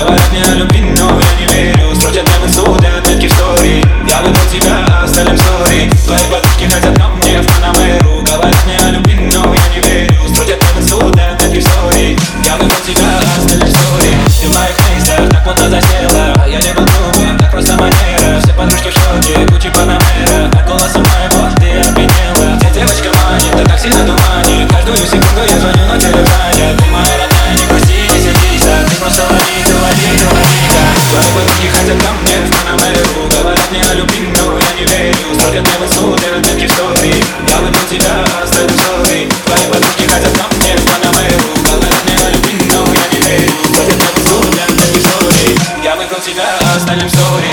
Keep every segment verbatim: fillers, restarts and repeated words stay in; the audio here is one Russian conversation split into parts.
Говорят мне о любви, но я не верю. Строчат мне в инсту для отметки в стори. Я выбрал тебя, остальным сори. Твои подружки хотят ко мне в Панамеру. Говорят мне о любви, но я не верю. Строчат мне в инсту для отметки в стори. Я выбрал тебя, остальным сори. Ты в моих листах так плотно засела. Я не был грубым, так просто манера. Все подружки в шоке, Гуччи, Панамера. От голоса моего ты опьянела. Где девочка манит, да так сильно туманит. Каждую секунду я звоню на телефоне. Ты моя родная, не грусти, не сердись. Ты просто ловите, ловите, ловите. Твои подружки хотят ко мне в Панамеру. Говорят мне о любви, но я не верю. Строчат мне в инсту для отметки в стори. Я выбрал тебя, остальным сори. Твои подружки хотят ко мне в Панамеру. Говорят мне о любви, но я не верю. Строчат мне в инсту для отметки в стори. Я выбрал тебя, остальным сори.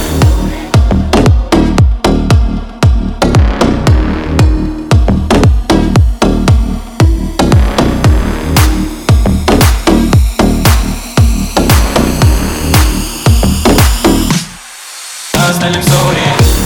Остальным сори.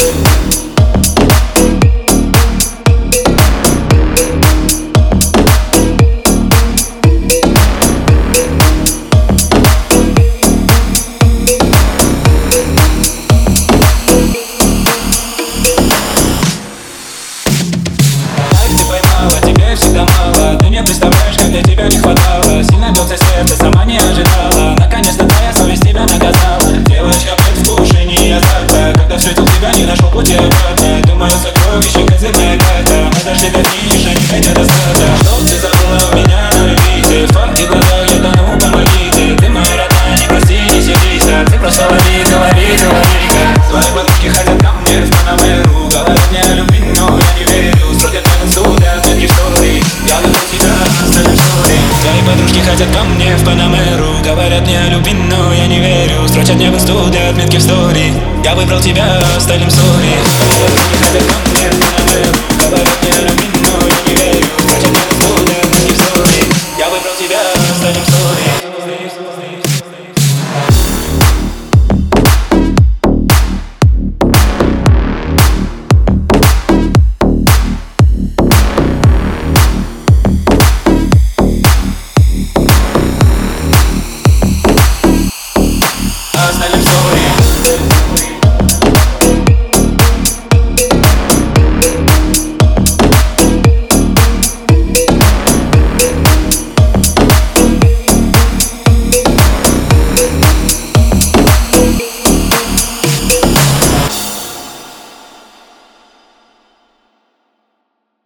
Ты поймала, тебе всегда мало. Ты не представляешь, как для тебя не хватало. Сильно бьется сердце, сама не ожидала. Наконец-то твоя совесть тебя наказала. Девочка, предвкушение азарта. Когда встретил тебя, не нашел пути обратно. Думаю, сокровище, козырная карта. Мы дошли до финиша, не хотя достаточно. Что ты забыла у меня на орбите? В твоих глазах я тону, помогите. Ты моя родная, не грусти, не сердись. Ты просто ловите, ловите, ловите. Твои подружки хотят ко мне в Панамеру. Говорят мне о любви, но я не верю. Строчат мне в инсту для отметки в стори. Я выбрал тебя, остальным сори. Твои подружки хотят ко мне в Панамеру. Говорят мне о любви, но я не верю. Строчат мне в инсту для отметки в стори. Я выбрал тебя, остальным сори. Твои подружки хотят ко мне в Панамеру. Говорят мне о любви, но я не верю.